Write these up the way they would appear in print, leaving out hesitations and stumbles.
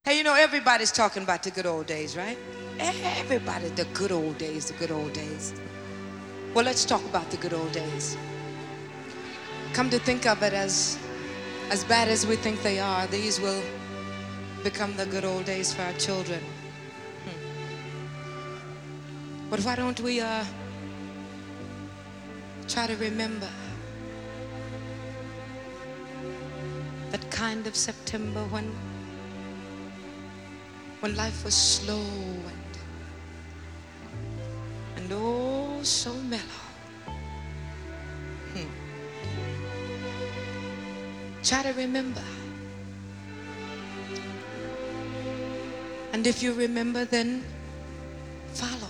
Hey, you know, everybody's talking about the good old days, right? Everybody, the good old days, the good old days. Well, let's talk about the good old days. Come to think of it, as bad as we think they are, these will become the good old days for our children. But why don't we try to remember that kind of September when life was slow and oh so mellow. Try to remember. And if you remember, then follow.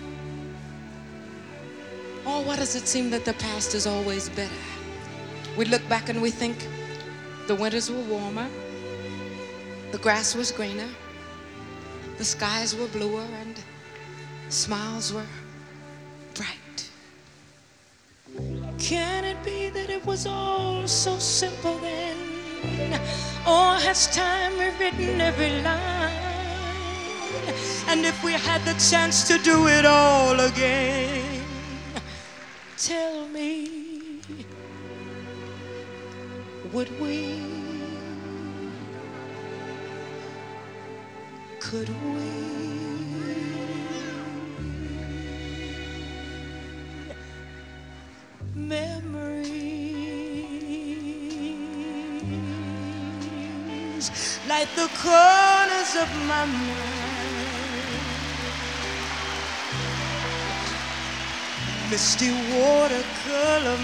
Oh, why does it seem that the past is always better? We look back and we think the winters were warmer, the grass was greener, the skies were bluer, and smiles were bright. Can it be that it was all so simple then? Or has time rewritten every line? And if we had the chance to do it all again, tell me, would we? Could we? Memories like the corners of my mind, misty watercolor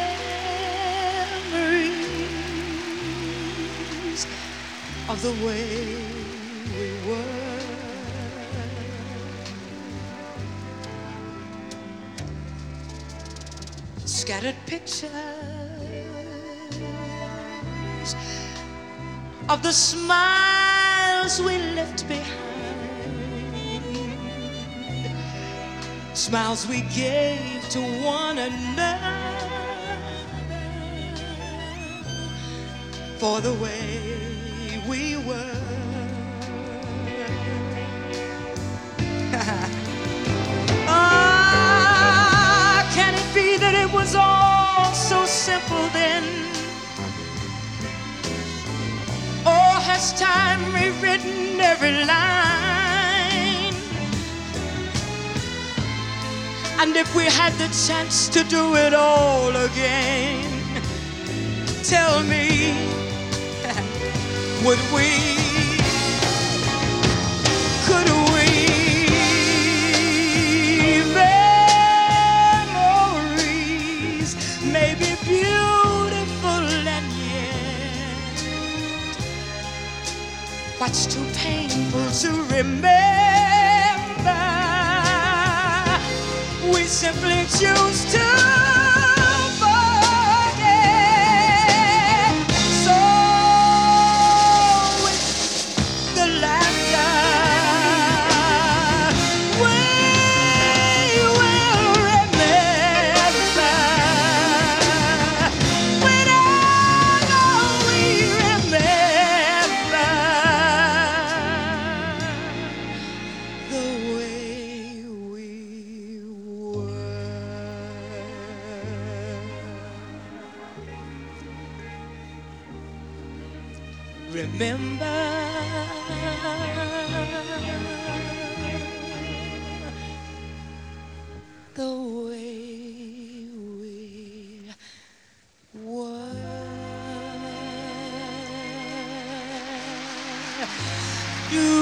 memories of the way we were. Scattered pictures of the smiles we left behind, smiles we gave to one another for the way we were. Can it be that it was all so simple then? Or has time rewritten every line? And if we had the chance to do it all again, tell me, would we? Could we? Memories may be beautiful and yet what's too painful to remember, we simply choose to forget. So with the laughter, we will remember. With all we remember the way we were. Remember the way we were. Do